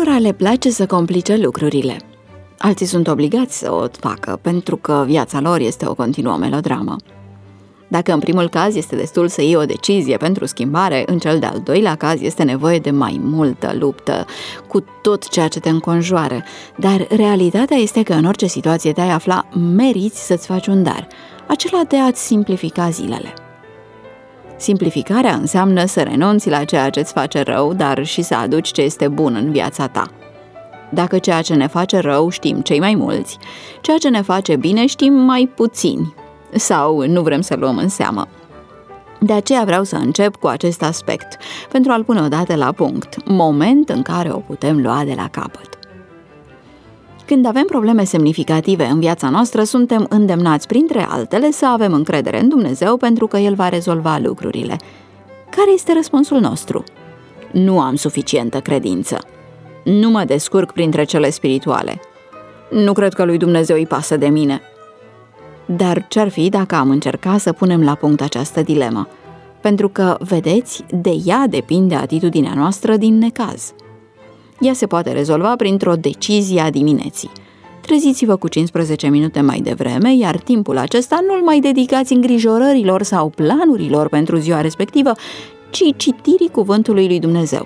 Unora le place să complice lucrurile. Alții sunt obligați să o facă pentru că viața lor este o continuă melodramă. Dacă în primul caz este destul să iei o decizie pentru schimbare, în cel de-al doilea caz este nevoie de mai multă luptă cu tot ceea ce te înconjoară. Dar realitatea este că în orice situație te-ai afla, meriți să-ți faci un dar, acela de a-ți simplifica zilele. Simplificarea înseamnă să renunți la ceea ce îți face rău, dar și să aduci ce este bun în viața ta. Dacă ceea ce ne face rău știm cei mai mulți, ceea ce ne face bine știm mai puțini, sau nu vrem să luăm în seamă. De aceea vreau să încep cu acest aspect, pentru a-l pune odată la punct, moment în care o putem lua de la capăt. Când avem probleme semnificative în viața noastră, suntem îndemnați, printre altele, să avem încredere în Dumnezeu pentru că El va rezolva lucrurile. Care este răspunsul nostru? Nu am suficientă credință. Nu mă descurc printre cele spirituale. Nu cred că lui Dumnezeu îi pasă de mine. Dar ce-ar fi dacă am încercat să punem la punct această dilemă? Pentru că, vedeți, de ea depinde atitudinea noastră din necaz. Ea se poate rezolva printr-o decizie a dimineții. Treziți-vă cu 15 minute mai devreme, iar timpul acesta nu-l mai dedicați îngrijorărilor sau planurilor pentru ziua respectivă, ci citirii cuvântului lui Dumnezeu.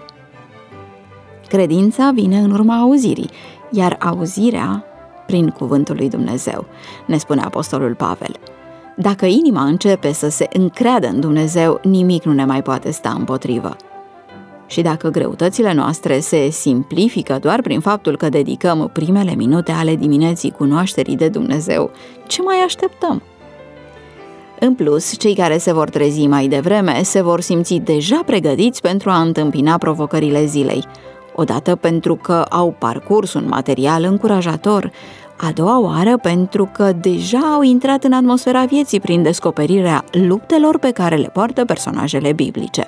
Credința vine în urma auzirii, iar auzirea prin cuvântul lui Dumnezeu, ne spune apostolul Pavel. Dacă inima începe să se încreadă în Dumnezeu, nimic nu ne mai poate sta împotrivă. Și dacă greutățile noastre se simplifică doar prin faptul că dedicăm primele minute ale dimineții cunoașterii de Dumnezeu, ce mai așteptăm? În plus, cei care se vor trezi mai devreme se vor simți deja pregătiți pentru a întâmpina provocările zilei. Odată pentru că au parcurs un material încurajator, a doua oară pentru că deja au intrat în atmosfera vieții prin descoperirea luptelor pe care le poartă personajele biblice.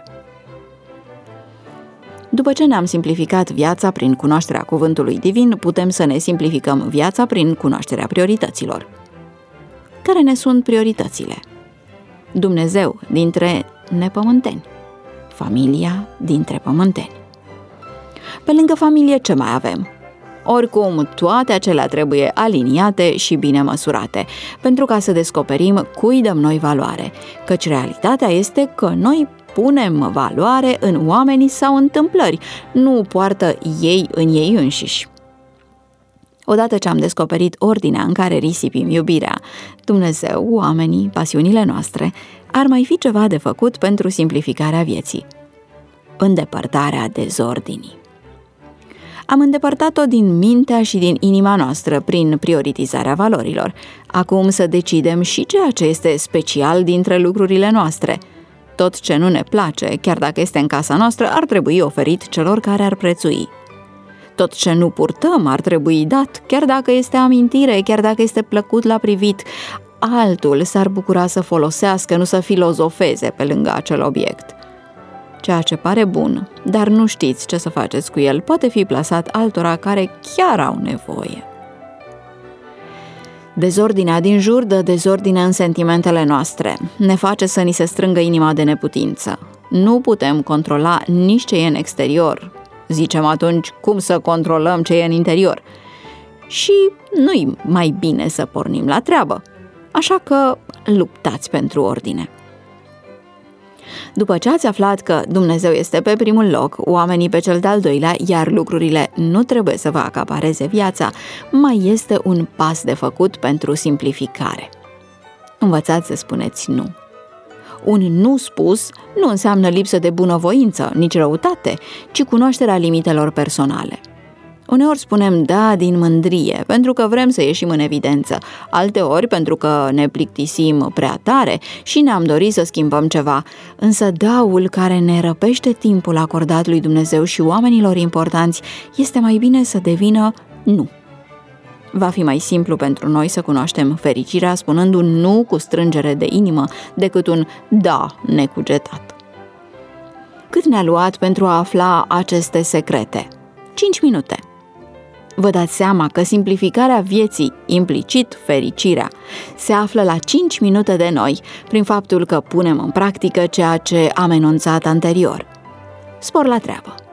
După ce ne-am simplificat viața prin cunoașterea cuvântului divin, putem să ne simplificăm viața prin cunoașterea priorităților. Care ne sunt prioritățile? Dumnezeu dintre nepământeni, familia dintre pământeni. Pe lângă familie ce mai avem? Oricum, toate acelea trebuie aliniate și bine măsurate, pentru ca să descoperim cui dăm noi valoare, căci realitatea este că noi punem valoare în oamenii sau întâmplări, nu poartă ei în ei înșiși. Odată ce am descoperit ordinea în care risipim iubirea, Dumnezeu, oamenii, pasiunile noastre, ar mai fi ceva de făcut pentru simplificarea vieții. Îndepărtarea dezordinii. Am îndepărtat-o din mintea și din inima noastră prin prioritizarea valorilor. Acum să decidem și ceea ce este special dintre lucrurile noastre. Tot ce nu ne place, chiar dacă este în casa noastră, ar trebui oferit celor care ar prețui. Tot ce nu purtăm ar trebui dat, chiar dacă este amintire, chiar dacă este plăcut la privit. Altul s-ar bucura să folosească, nu să filozofeze pe lângă acel obiect. Ceea ce pare bun, dar nu știți ce să faceți cu el, poate fi plasat altora care chiar au nevoie. Dezordinea din jur dă dezordine în sentimentele noastre, ne face să ni se strângă inima de neputință. Nu putem controla nici ce e în exterior. Zicem atunci, cum să controlăm ce e în interior? Și nu-i mai bine să pornim la treabă, așa că luptați pentru ordine. După ce ați aflat că Dumnezeu este pe primul loc, oamenii pe cel de-al doilea, iar lucrurile nu trebuie să vă acapareze viața, mai este un pas de făcut pentru simplificare. Învățați să spuneți nu. Un nu spus nu înseamnă lipsă de bunăvoință, nici răutate, ci cunoașterea limitelor personale. Uneori spunem da din mândrie, pentru că vrem să ieșim în evidență, alteori pentru că ne plictisim prea tare și ne-am dorit să schimbăm ceva, însă daul care ne răpește timpul acordat lui Dumnezeu și oamenilor importanți este mai bine să devină nu. Va fi mai simplu pentru noi să cunoaștem fericirea spunând un nu cu strângere de inimă decât un da necugetat. Cât ne-a luat pentru a afla aceste secrete? 5 minute. Vă dați seama că simplificarea vieții, implicit fericirea, se află la 5 minute de noi, prin faptul că punem în practică ceea ce am enunțat anterior. Spor la treabă!